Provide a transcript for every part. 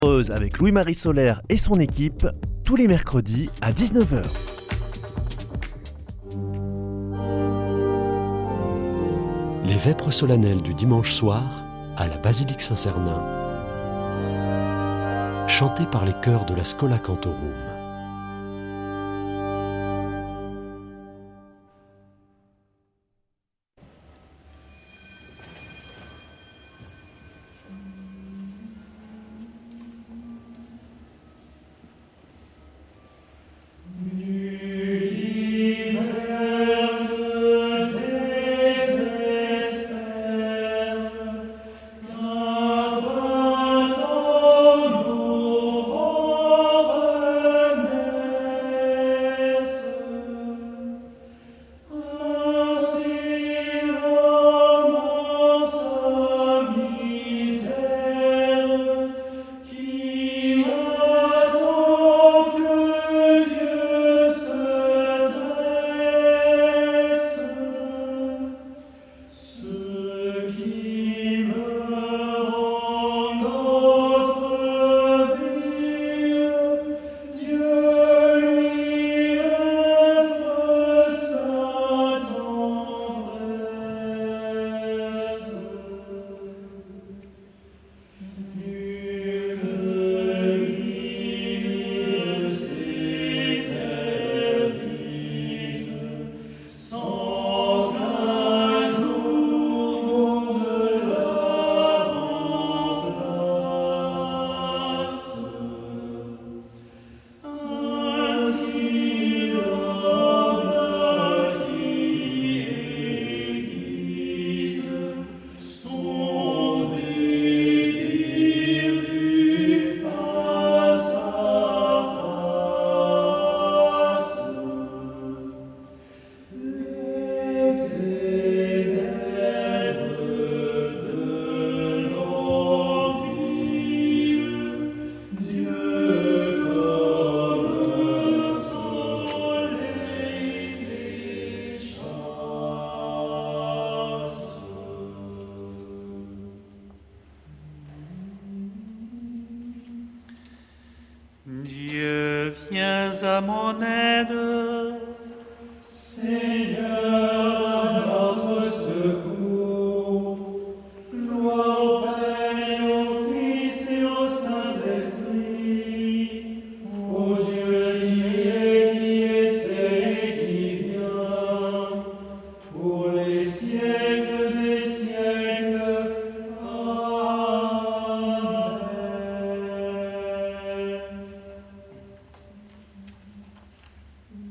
Avec Louis-Marie Solaire et son équipe, tous les mercredis à 19h. Les vêpres solennelles du dimanche soir à la basilique Saint-Cernin, chantées par les chœurs de la Schola Cantorum. Dieu, viens à mon aide. Seigneur, notre secours. Gloire au Père et au Fils et au Saint-Esprit, au Dieu qui est, qui était et qui vient, pour les siècles des siècles. Amen.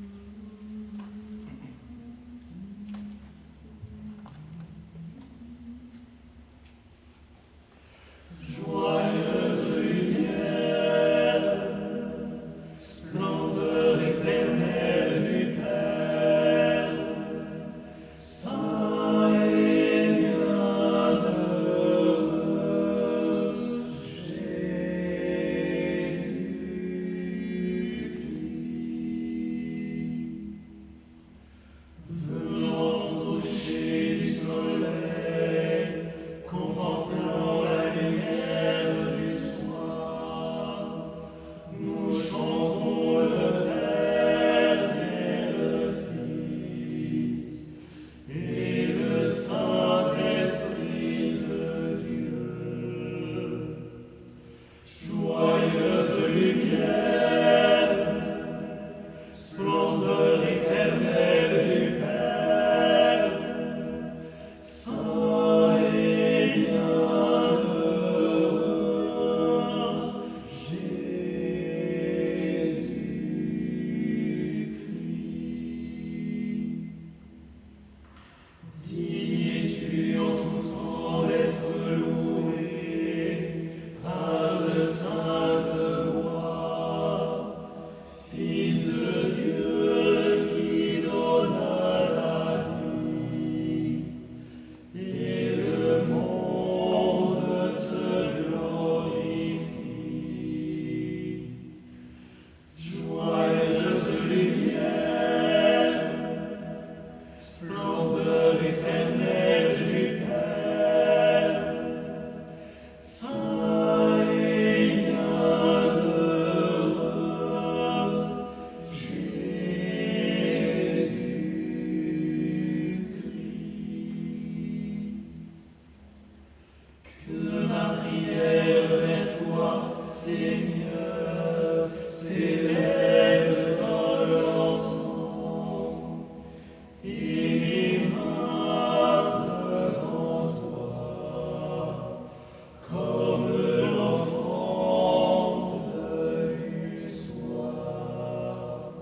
Seigneur, s'élève dans l'encens, et mes mains devant toi, comme l'offrande du soir.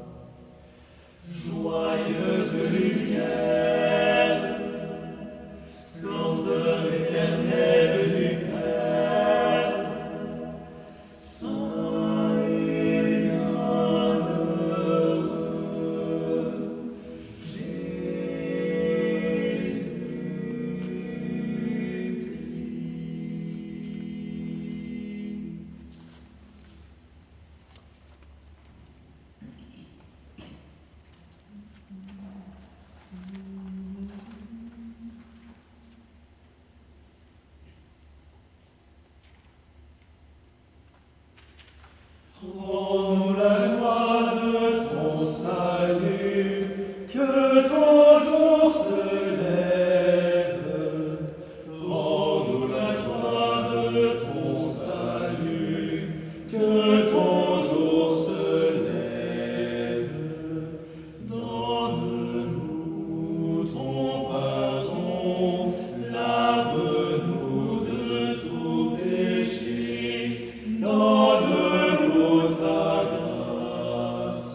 Joyeuse lumière, splendeur éternelle du Père, saint et bienheureux, Rends-nous la joie de ton salut, que ton jour se lève. Rends-nous la joie de ton salut, que ton jour se lève. Donne-nous ton pardon, lave-nous de tout péché. Donne-nous ta grâce.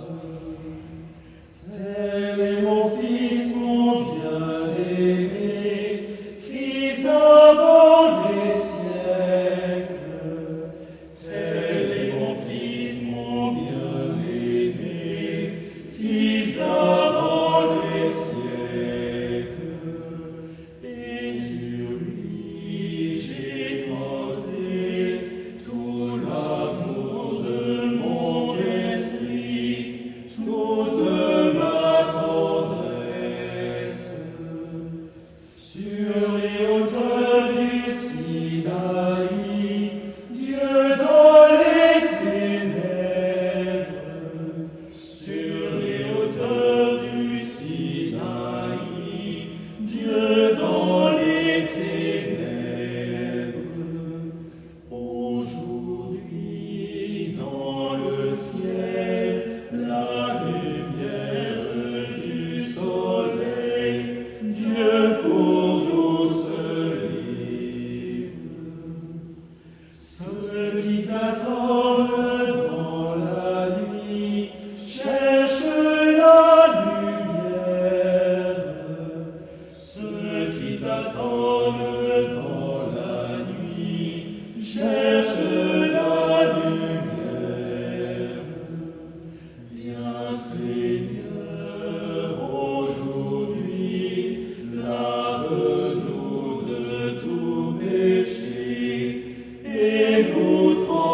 Tel est mon Fils, mon bien-aimé, Fils d'avant les siècles. Tel est mon Fils, mon bien-aimé, Fils d'avant les siècles. Et sur lui j'ai porté tout l'amour de mon esprit, toute ma tendresse. Sur les hauteurs du Sinaï, Dieu dans les ténèbres. Sur les hauteurs du Sinaï, Dieu dans les ténèbres. Aujourd'hui, dans le ciel, la lumière du soleil, Dieu pour nous se livre. Ceux qui t'attendent dans la nuit cherchent la lumière. Ceux qui t'attendent dans la nuit cherchent la lumière. Viens Seigneur, aujourd'hui, lave-nous de tout péché et nous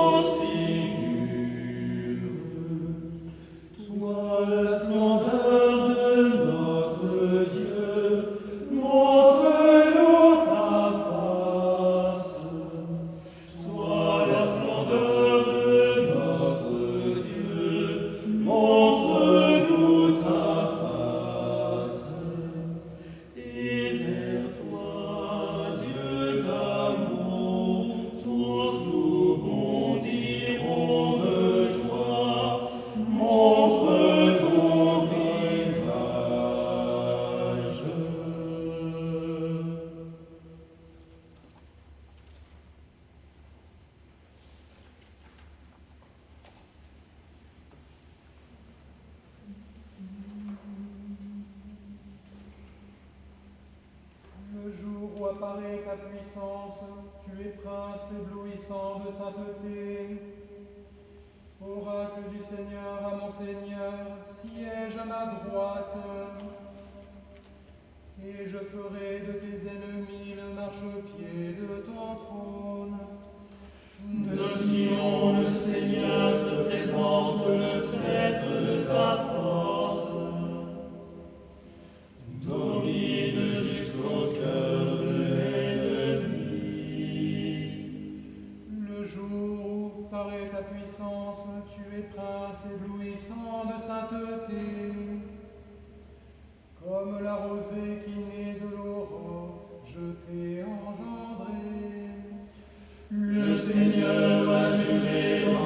transfigure. Toi, la splendeur de notre Dieu, montre-nous ta face. Toi, la splendeur de notre Dieu, montre-nous ta face. Et vers toi, Dieu d'amour, tous nous bondirons de joie. Montre ton visage. Le jour où apparaît ta puissance, tu es prince éblouissant de sainteté. Oracle du Seigneur à mon Seigneur, siège à ma droite. Et je ferai de tes ennemis le marchepied de ton trône. De Sion, le Seigneur te présente le sceptre de ta force. Domine jusqu'au cœur de l'ennemi. Le jour où paraît ta puissance, tu es prince éblouissant de sainteté. Comme la rosée qui naît de l'aurore, je t'ai engendré. Le Seigneur a juré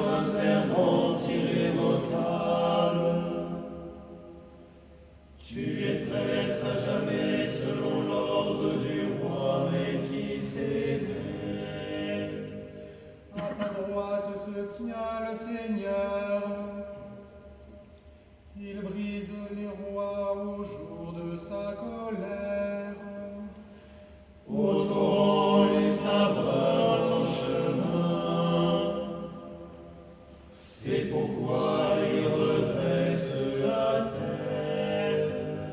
retient le Seigneur. Il brise les rois au jour de sa colère. Ôtons les sabreurs ton chemin. C'est pourquoi il redresse la tête.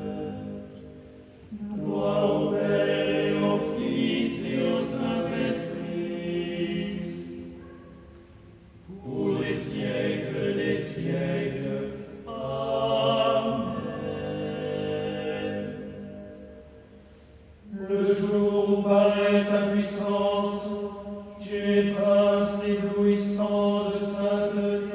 Gloire au Père et au Fils et au Saint-Esprit, pour les siècles des siècles. Amen. Le jour où paraît ta puissance, tu es prince éblouissant de sainteté.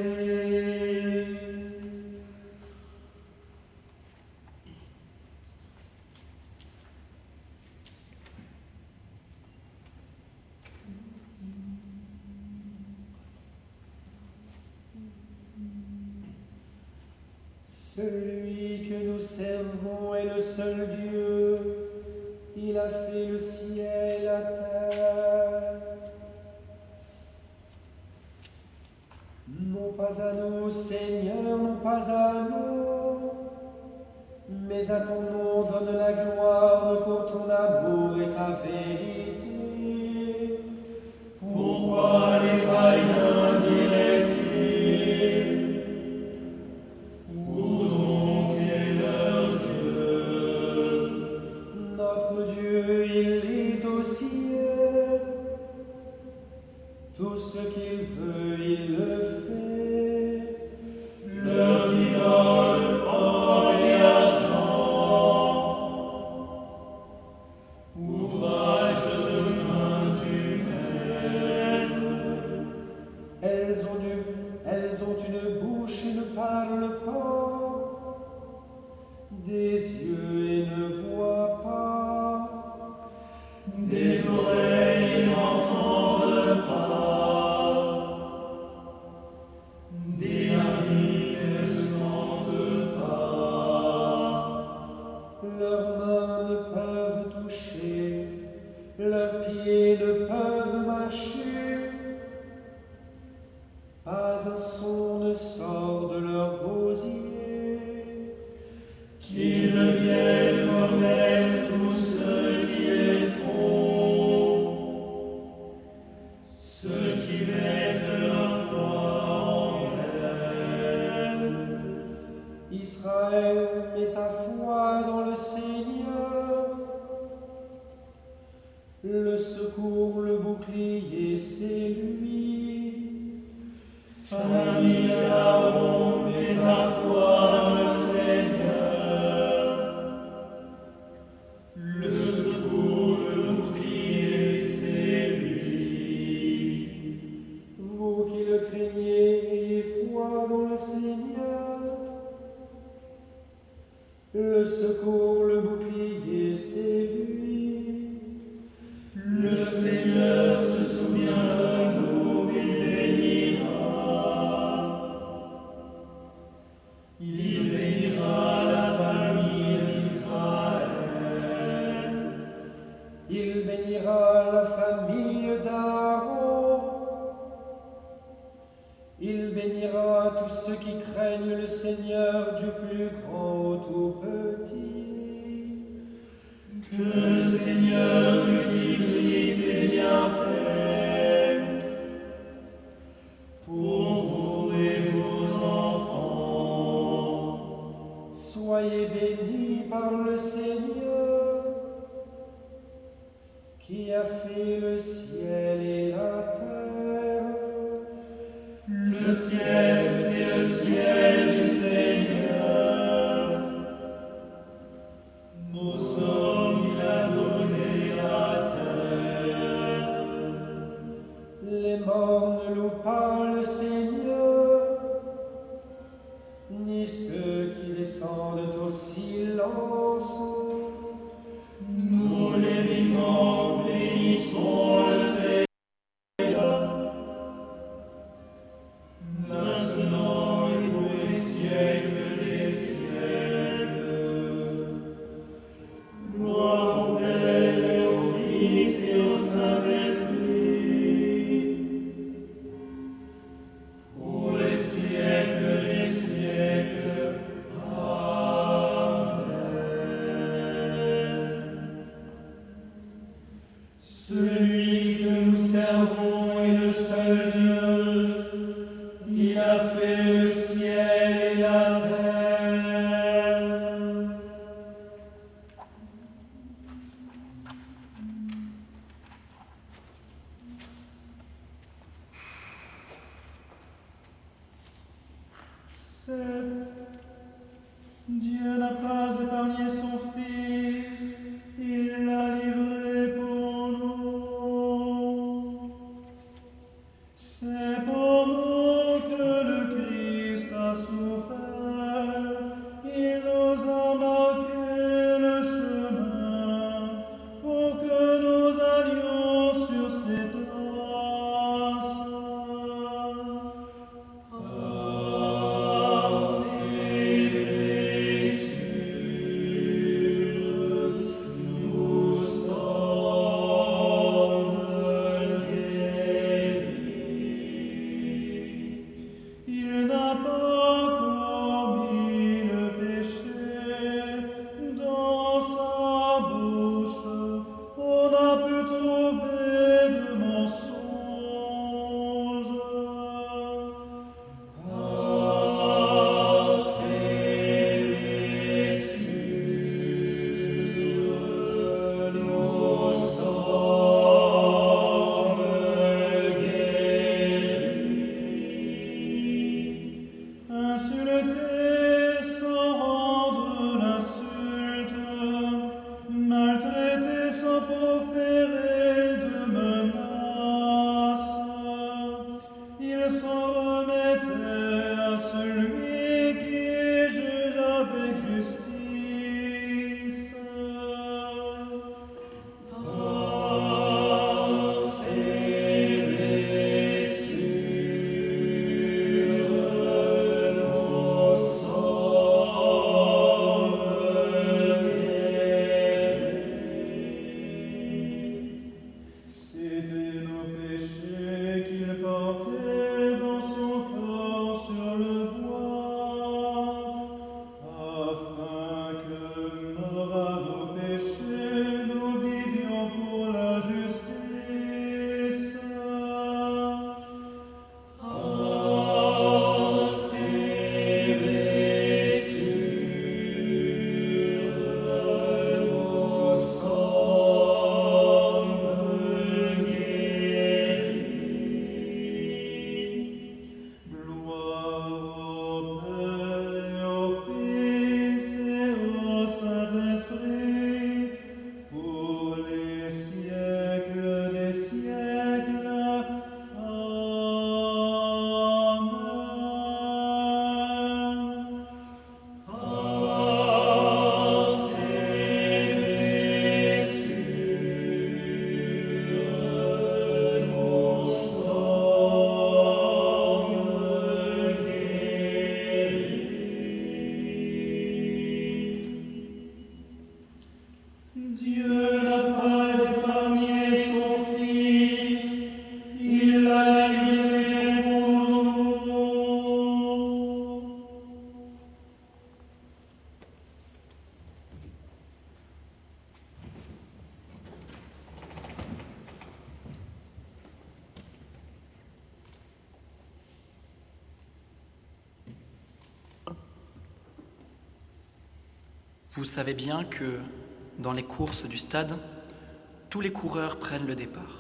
Celui que nous servons est le seul Dieu. Il a fait le ciel et la terre. Non pas à nous, Seigneur, non pas à nous, mais à ton nom donne la gloire pour ton amour et ta vérité. Pourquoi les païens diraient-ils? Où donc est leur Dieu? Notre Dieu, il est au ciel. Tout ce qu'il veut, il le fait. Leurs idoles, or et argent, ouvrage de mains humaines. Elles ont une bouche et ne parlent pas, des yeux et ne voient pas, Des oreilles et n'entendent pas, des narines et ne sentent pas. leurs mains ne peuvent toucher, leurs pieds ne peuvent marcher. Pas un son ne sort de leur gosier. Qu'ils deviennent comme elles tous ceux qui les font, ceux qui mettent leur foi en elles. Israël, mets ta foi dans le Seigneur. Le secours, le bouclier, c'est lui. Famille Aaron, mets ta foi dans le Seigneur. Le secours, le bouclier, c'est lui. Vous qui le craignez, ayez foi dans le Seigneur. Le secours, le bouclier, c'est lui. Le Seigneur se souvient de nous, il bénira. Il bénira la famille d'Israël. Il bénira la famille d'Aaron. Il bénira tous ceux qui craignent le Seigneur, du plus grand au tout petit. Que le Seigneur multiplie ses bienfaits pour vous et vos enfants. Soyez bénis par le Seigneur, qui a fait le ciel et la terre. Le ciel, c'est le ciel du Seigneur. Nos hommes, il a donné la terre. Les morts ne louent pas le Seigneur, ni ceux qui descendent au silence. Nous les vivants bénissons le Seigneur. Maintenant, éblouissons Il a fait le ciel et la terre. Dieu n'a pas épargné son Fils, il l'a livré pour nous. C'est pour nous que le Christ a souffert, il nous a marqué le chemin pour que nous allions sur ses traces. Vous savez bien que, dans les courses du stade, tous les coureurs prennent le départ,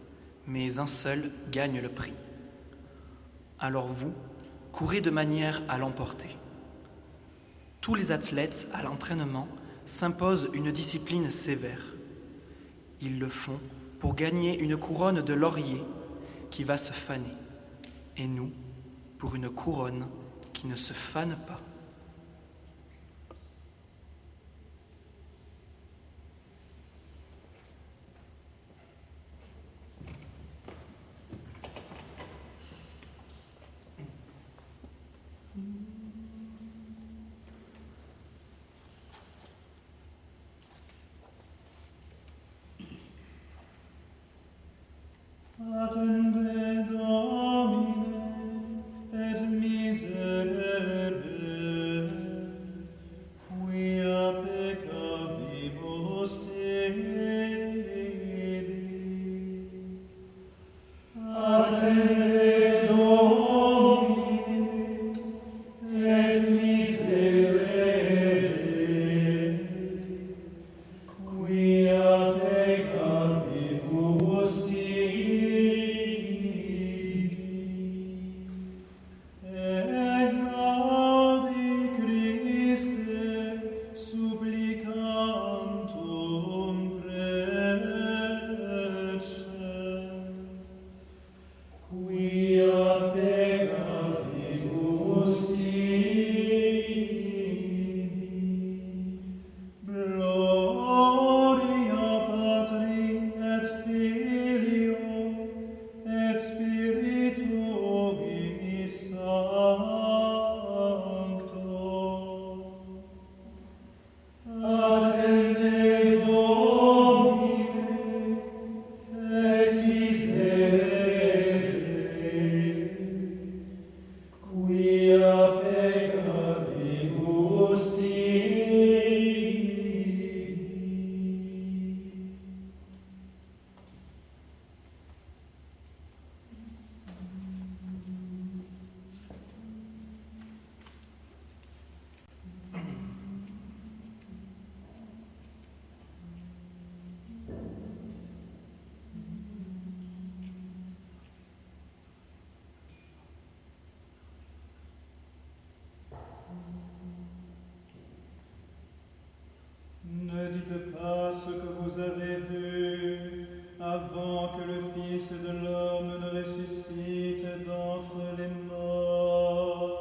mais un seul gagne le prix. Alors vous, courez de manière à l'emporter. Tous les athlètes à l'entraînement s'imposent une discipline sévère. Ils le font pour gagner une couronne de laurier qui va se faner, et nous, pour une couronne qui ne se fane pas. Attende Domine et miserere vous avez vu avant que le Fils de l'homme ne ressuscite d'entre les morts.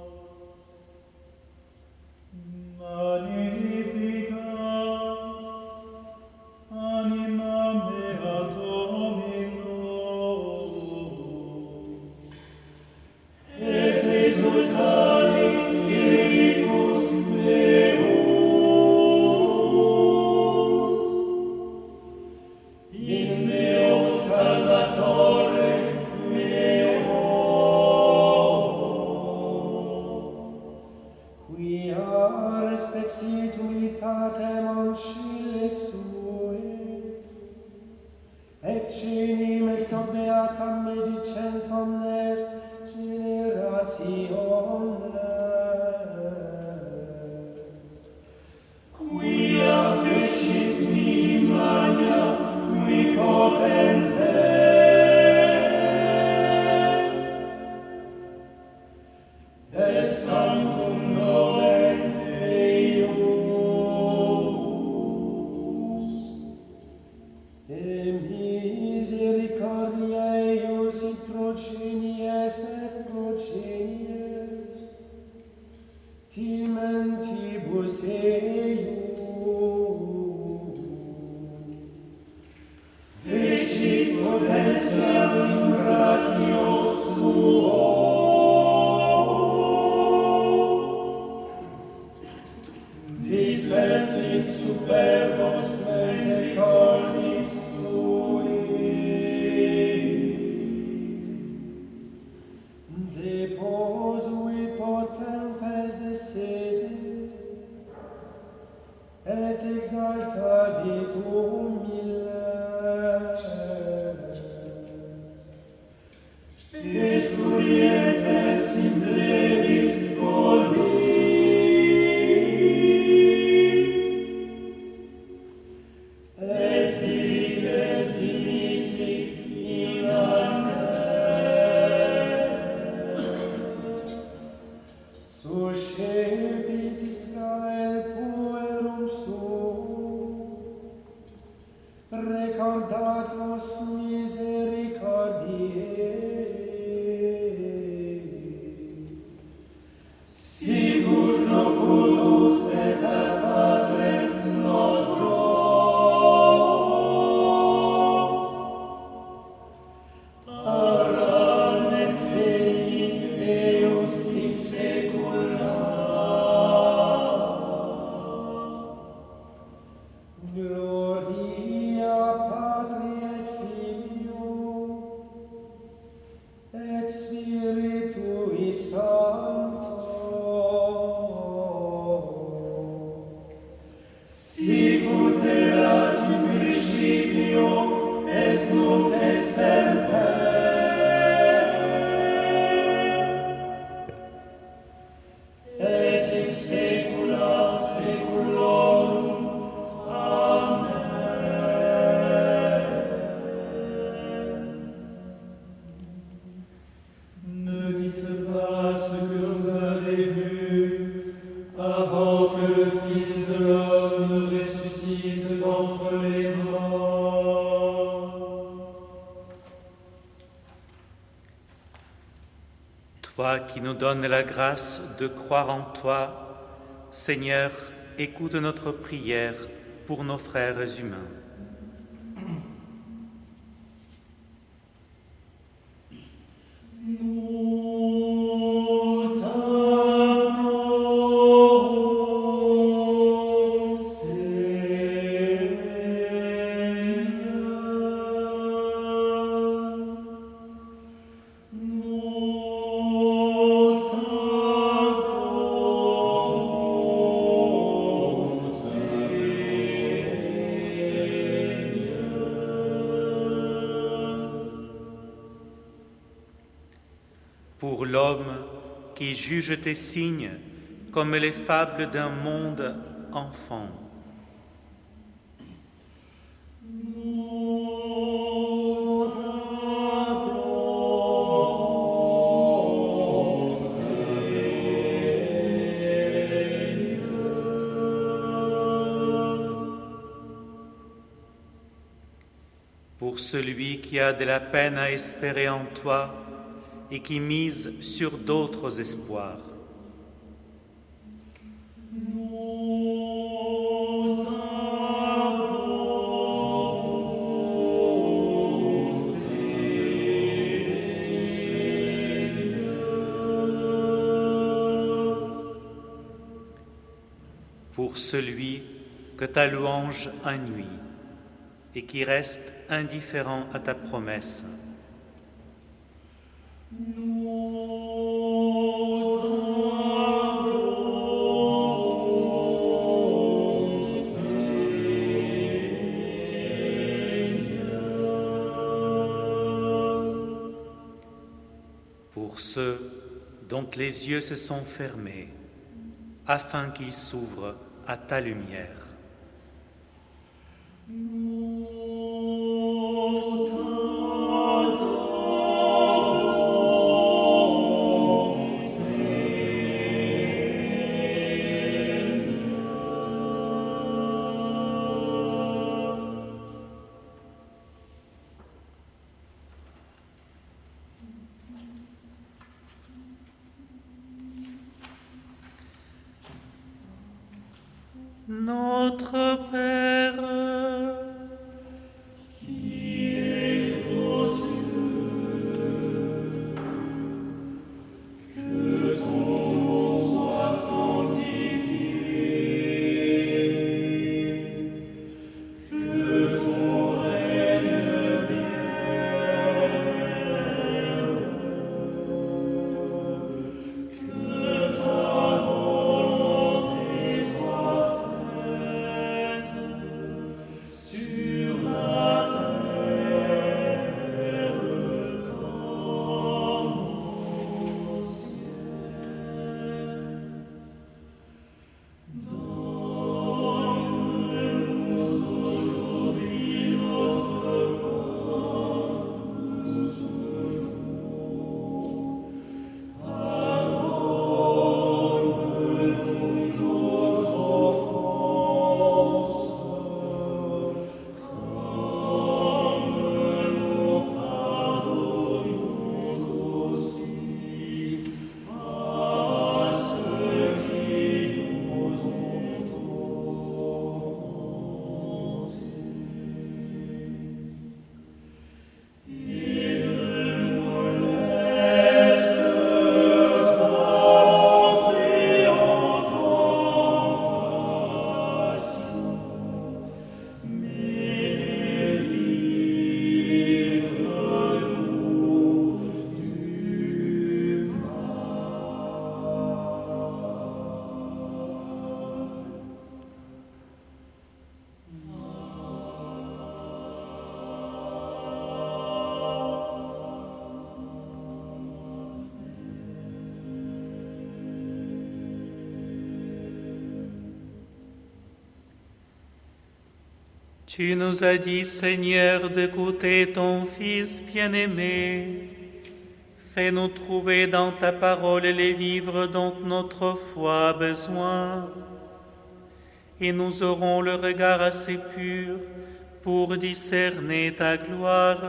Magnificat, anima mea Domino, et exultatis spiritus meus, in Deo Salvatore meo, quia respexit unitatem ancillae sue, et cenim ex hoc beatam medicent omnes generationes, quia fecit mihi magna qui potens est, et sanctum nomen eius, et misericordiae eius in progenies et progenies, timentibus eius, fecit potentiam in brachio suo, dispersit superbos mente cornis sui, deposui potentes de sede, et exaltavit humiles, et studientes implevit orbis, et divides dimissit in annes, suscepit Israel puerum suum, recordatus misericordiae, sicut locutus et ad patres nostros, Abraham et seni eius in saecula. Gloria Patri et Filio et Spiritui Sancto, sicut erat in principio et nunc et semper, et in saecula saeculorum. Ne dites pas ce que vous avez vu avant que le Fils de l'homme ne ressuscite d'entre les morts. Toi qui nous donnes la grâce de croire en toi, Seigneur, écoute notre prière pour nos frères humains. Nous t'appelons, Seigneur. Nous t'appelons, Pour l'homme qui juge tes signes comme les fables d'un monde enfant. pour celui qui a de la peine à espérer en toi et qui mise sur d'autres espoirs. Pour celui que ta louange ennuie et qui reste indifférent à ta promesse. Pour ceux dont les yeux se sont fermés, afin qu'ils s'ouvrent à ta lumière. Notre Père, qui es aux cieux, que ton nom soit sanctifié, que ton règne vienne, que ta volonté soit sur la terre comme au ciel. Donne-nous aujourd'hui notre pain de ce jour. Pardonne-nous nos offenses, Tu nous as dit, Seigneur, d'écouter ton Fils bien-aimé. Fais-nous trouver dans ta parole les vivres dont notre foi a besoin. Et nous aurons le regard assez pur pour discerner ta gloire.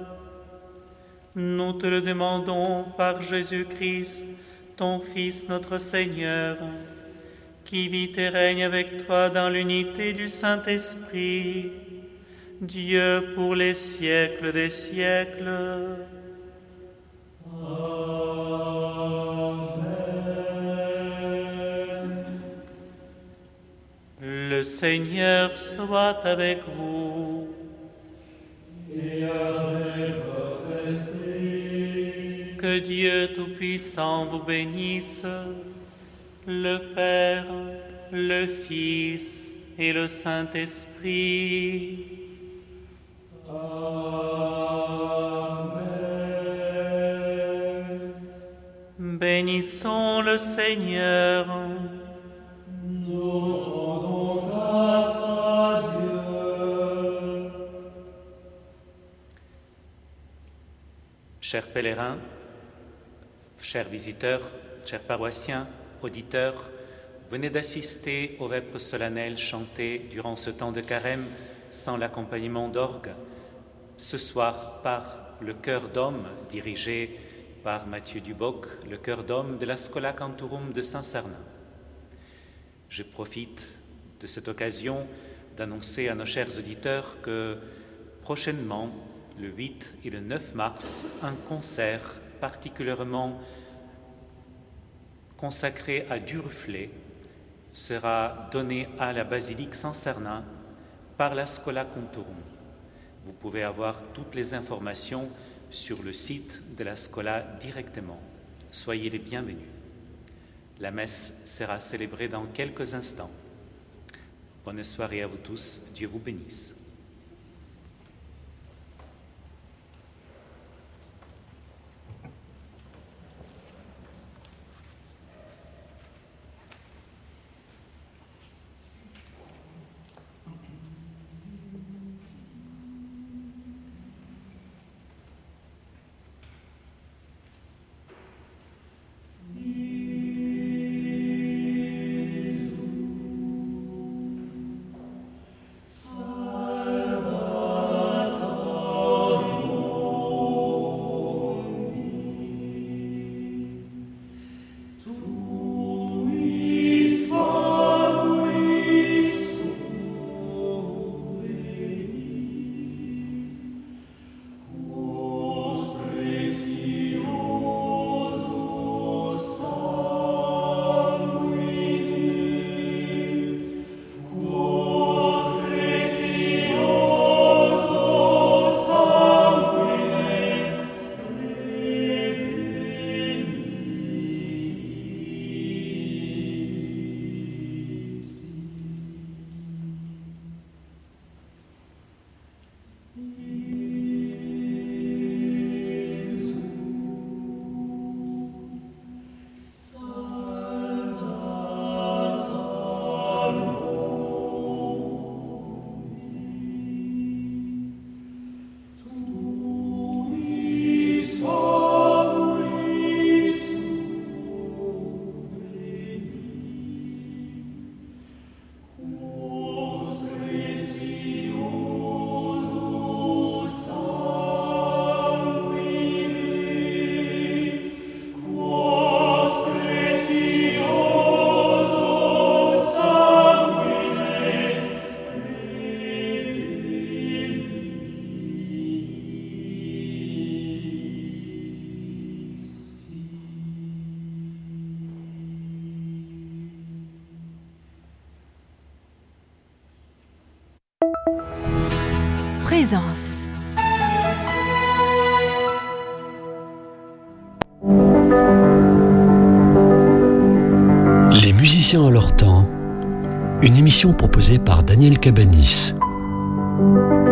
Nous te le demandons par Jésus-Christ, ton Fils notre Seigneur, qui vit et règne avec toi dans l'unité du Saint-Esprit, Dieu pour les siècles des siècles. Amen. Le Seigneur soit avec vous. Et avec votre esprit. Que Dieu Tout-Puissant vous bénisse, le Père, le Fils et le Saint-Esprit. Amen. Bénissons le Seigneur. Nous rendons grâce à Dieu. Chers pèlerins, chers visiteurs, chers paroissiens, auditeurs, venez d'assister aux vêpres solennelles chantées durant ce temps de carême sans l'accompagnement d'orgue. ce soir par le chœur d'hommes dirigé par Mathieu Duboc, le chœur d'hommes de la Schola Cantorum de Saint-Sernin. Je profite de cette occasion d'annoncer à nos chers auditeurs que prochainement, le 8 et le 9 mars, un concert particulièrement consacré à Duruflé sera donné à la basilique Saint-Sernin par la Schola Cantorum. Vous pouvez avoir toutes les informations sur le site de la Schola directement. Soyez les bienvenus. La messe sera célébrée dans quelques instants. Bonne soirée à vous tous. Dieu vous bénisse. Présence. Les musiciens en leur temps, une émission proposée par Daniel Cabanis.